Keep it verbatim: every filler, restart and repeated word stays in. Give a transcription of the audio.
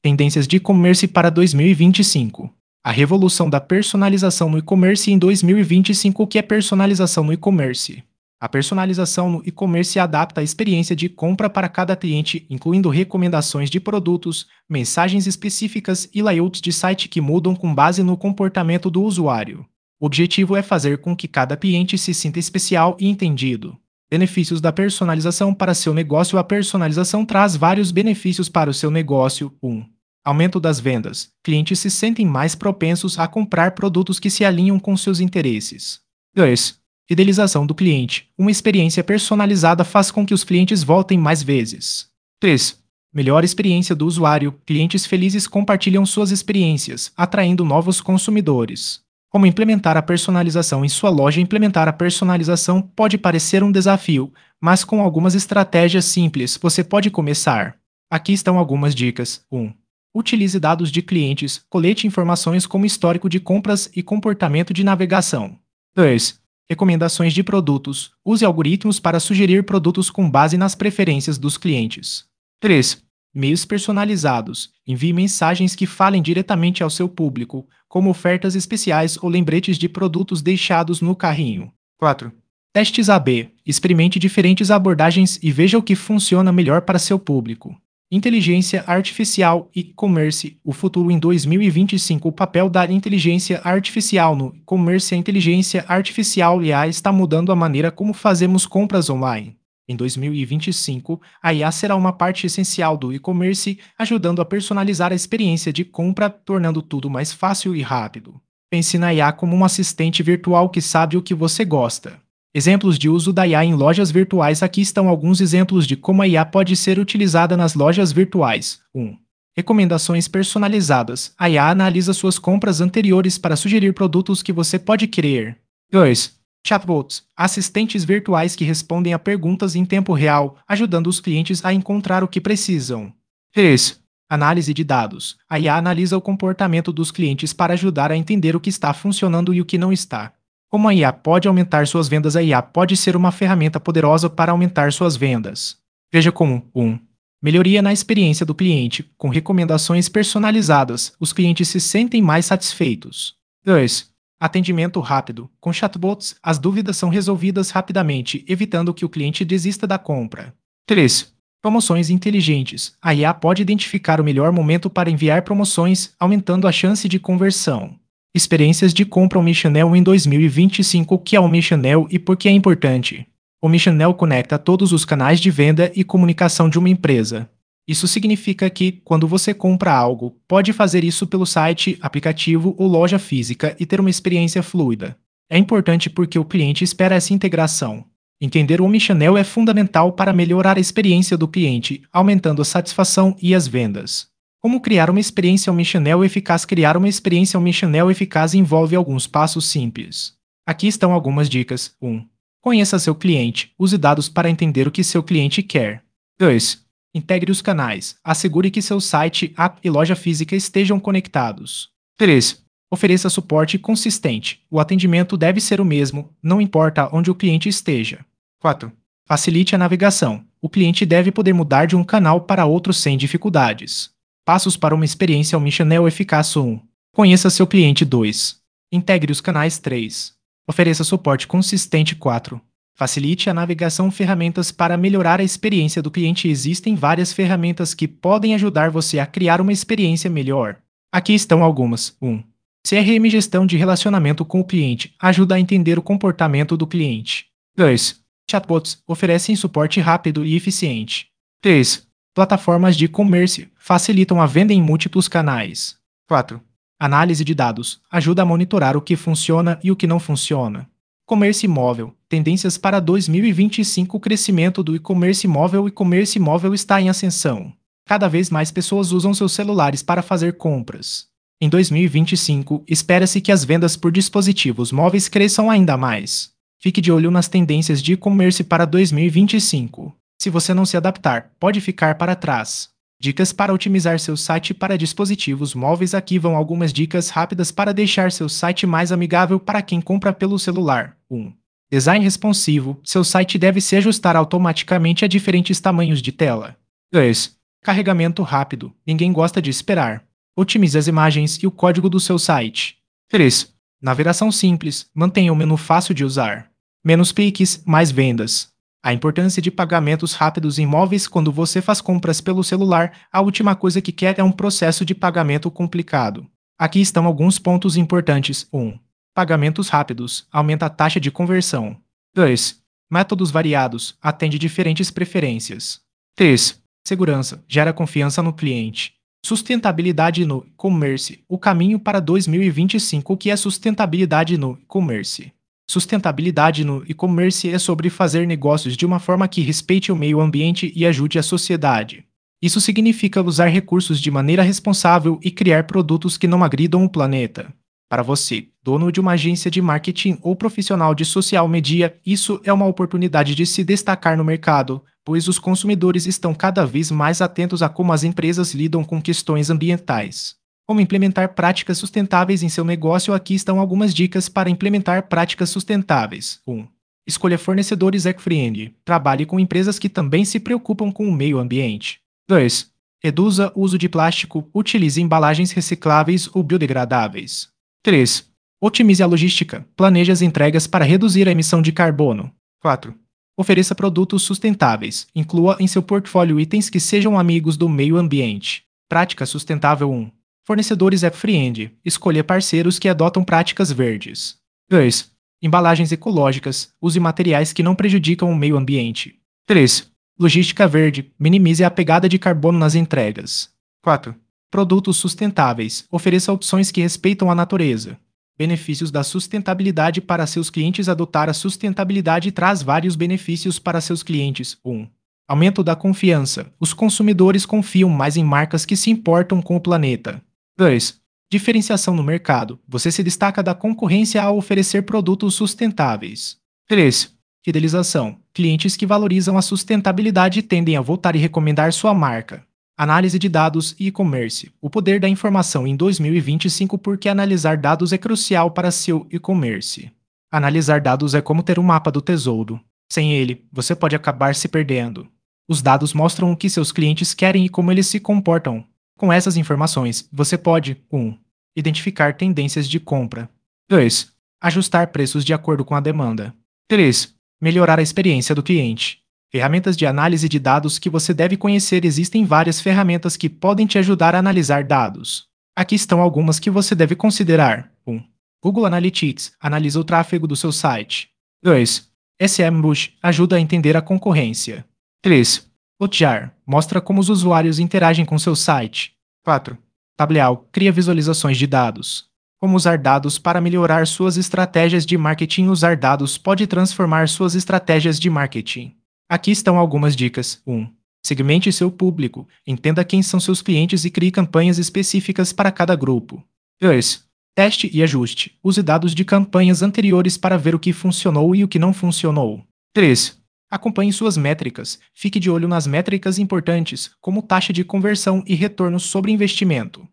Tendências de e-commerce para dois mil e vinte e cinco. A revolução da personalização no e-commerce em dois mil e vinte e cinco. O que é personalização no e-commerce? A personalização no e-commerce adapta a experiência de compra para cada cliente, incluindo recomendações de produtos, mensagens específicas e layouts de site que mudam com base no comportamento do usuário. O objetivo é fazer com que cada cliente se sinta especial e entendido. Benefícios da personalização para seu negócio. A personalização traz vários benefícios para o seu negócio. um. Aumento das vendas. Clientes se sentem mais propensos a comprar produtos que se alinham com seus interesses. dois. Fidelização do cliente. Uma experiência personalizada faz com que os clientes voltem mais vezes. três. Melhor experiência do usuário. Clientes felizes compartilham suas experiências, atraindo novos consumidores. Como implementar a personalização em sua loja? Implementar a personalização pode parecer um desafio, mas com algumas estratégias simples você pode começar. Aqui estão algumas dicas. um. Utilize dados de clientes, colete informações como histórico de compras e comportamento de navegação. dois. Recomendações de produtos. Use algoritmos para sugerir produtos com base nas preferências dos clientes. três. Meios personalizados. Envie mensagens que falem diretamente ao seu público, como ofertas especiais ou lembretes de produtos deixados no carrinho. quatro. Testes A B. Experimente diferentes abordagens e veja o que funciona melhor para seu público. Inteligência artificial e e-commerce. O futuro em dois mil e vinte e cinco. O papel da inteligência artificial no e-commerce. A inteligência artificial I A está mudando a maneira como fazemos compras online. Em dois mil e vinte e cinco, a I A será uma parte essencial do e-commerce, ajudando a personalizar a experiência de compra, tornando tudo mais fácil e rápido. Pense na I A como um assistente virtual que sabe o que você gosta. Exemplos de uso da I A em lojas virtuais. Aqui estão alguns exemplos de como a I A pode ser utilizada nas lojas virtuais. um. Recomendações personalizadas. A I A analisa suas compras anteriores para sugerir produtos que você pode querer. dois. Chatbots. Assistentes virtuais que respondem a perguntas em tempo real, ajudando os clientes a encontrar o que precisam. três. Análise de dados. A I A analisa o comportamento dos clientes para ajudar a entender o que está funcionando e o que não está. Como a I A pode aumentar suas vendas? A I A pode ser uma ferramenta poderosa para aumentar suas vendas. Veja como um. Melhoria na experiência do cliente. Com recomendações personalizadas, os clientes se sentem mais satisfeitos. dois. Atendimento rápido. Com chatbots, as dúvidas são resolvidas rapidamente, evitando que o cliente desista da compra. três. Promoções inteligentes. A I A pode identificar o melhor momento para enviar promoções, aumentando a chance de conversão. Experiências de compra Omnichannel em dois mil e vinte e cinco. O que é Omnichannel e por que é importante? Omnichannel conecta todos os canais de venda e comunicação de uma empresa. Isso significa que, quando você compra algo, pode fazer isso pelo site, aplicativo ou loja física e ter uma experiência fluida. É importante porque o cliente espera essa integração. Entender o Omnichannel é fundamental para melhorar a experiência do cliente, aumentando a satisfação e as vendas. Como criar uma experiência Omnichannel eficaz? Criar uma experiência Omnichannel eficaz envolve alguns passos simples. Aqui estão algumas dicas. um. Conheça seu cliente. Use dados para entender o que seu cliente quer. dois. Integre os canais. Assegure que seu site, app e loja física estejam conectados. três. Ofereça suporte consistente. O atendimento deve ser o mesmo, não importa onde o cliente esteja. quatro. Facilite a navegação. O cliente deve poder mudar de um canal para outro sem dificuldades. Passos para uma experiência Omnichannel eficaz. um. Conheça seu cliente. dois. Integre os canais. três. Ofereça suporte consistente. quatro. Facilite a navegação. Ferramentas para melhorar a experiência do cliente. Existem várias ferramentas que podem ajudar você a criar uma experiência melhor. Aqui estão algumas. um. C R M. Gestão de relacionamento com o cliente. Ajuda a entender o comportamento do cliente. dois. Chatbots. Oferecem suporte rápido e eficiente. três. Plataformas de e-commerce. Facilitam a venda em múltiplos canais. quatro. Análise de dados. Ajuda a monitorar o que funciona e o que não funciona. E-commerce móvel. Tendências para dois mil e vinte e cinco. O crescimento do e-commerce móvel. O e-commerce móvel está em ascensão. Cada vez mais pessoas usam seus celulares para fazer compras. Em dois mil e vinte e cinco, espera-se que as vendas por dispositivos móveis cresçam ainda mais. Fique de olho nas tendências de e-commerce para dois mil e vinte e cinco. Se você não se adaptar, pode ficar para trás. Dicas para otimizar seu site para dispositivos móveis. Aqui vão algumas dicas rápidas para deixar seu site mais amigável para quem compra pelo celular. um. Design responsivo. Seu site deve se ajustar automaticamente a diferentes tamanhos de tela. dois. Carregamento rápido. Ninguém gosta de esperar. Otimize as imagens e o código do seu site. três. Navegação simples. Mantenha o menu fácil de usar. Menos cliques, mais vendas. A importância de pagamentos rápidos em móveis. Quando você faz compras pelo celular, a última coisa que quer é um processo de pagamento complicado. Aqui estão alguns pontos importantes. um. Pagamentos rápidos. Aumenta a taxa de conversão. dois. Métodos variados. Atende diferentes preferências. três. Segurança. Gera confiança no cliente. Sustentabilidade no e-commerce. O caminho para dois mil e vinte e cinco. O que é sustentabilidade no e-commerce? Sustentabilidade no e-commerce é sobre fazer negócios de uma forma que respeite o meio ambiente e ajude a sociedade. Isso significa usar recursos de maneira responsável e criar produtos que não agridam o planeta. Para você, dono de uma agência de marketing ou profissional de social media, isso é uma oportunidade de se destacar no mercado, pois os consumidores estão cada vez mais atentos a como as empresas lidam com questões ambientais. Como implementar práticas sustentáveis em seu negócio? Aqui estão algumas dicas para implementar práticas sustentáveis. um. Escolha fornecedores eco-friendly. Trabalhe com empresas que também se preocupam com o meio ambiente. dois. Reduza o uso de plástico. Utilize embalagens recicláveis ou biodegradáveis. três. Otimize a logística. Planeje as entregas para reduzir a emissão de carbono. quatro. Ofereça produtos sustentáveis. Inclua em seu portfólio itens que sejam amigos do meio ambiente. Prática sustentável um. Fornecedores eco-friendly. Escolha parceiros que adotam práticas verdes. dois. Embalagens ecológicas. Use materiais que não prejudicam o meio ambiente. três. Logística verde. Minimize a pegada de carbono nas entregas. quatro. Produtos sustentáveis. Ofereça opções que respeitam a natureza. Benefícios da sustentabilidade para seus clientes. Adotar a sustentabilidade traz vários benefícios para seus clientes. um. Aumento da confiança. Os consumidores confiam mais em marcas que se importam com o planeta. dois. Diferenciação no mercado. Você se destaca da concorrência ao oferecer produtos sustentáveis. três. Fidelização. Clientes que valorizam a sustentabilidade tendem a voltar e recomendar sua marca. Análise de dados e e-commerce. O poder da informação em dois mil e vinte e cinco. Porque analisar dados é crucial para seu e-commerce. Analisar dados é como ter um mapa do tesouro. Sem ele, você pode acabar se perdendo. Os dados mostram o que seus clientes querem e como eles se comportam. Com essas informações, você pode um. Identificar tendências de compra. dois. Ajustar preços de acordo com a demanda. três. Melhorar a experiência do cliente. Ferramentas de análise de dados que você deve conhecer. Existem várias ferramentas que podem te ajudar a analisar dados. Aqui estão algumas que você deve considerar. um. Google Analytics analisa o tráfego do seu site. dois. SEMrush ajuda a entender a concorrência. três. Hotjar mostra como os usuários interagem com seu site. quatro. Tableau cria visualizações de dados. Como usar dados para melhorar suas estratégias de marketing? Usar dados pode transformar suas estratégias de marketing. Aqui estão algumas dicas. um. Segmente seu público. Entenda quem são seus clientes e crie campanhas específicas para cada grupo. dois. Teste e ajuste. Use dados de campanhas anteriores para ver o que funcionou e o que não funcionou. três. Acompanhe suas métricas. Fique de olho nas métricas importantes, como taxa de conversão e retorno sobre investimento.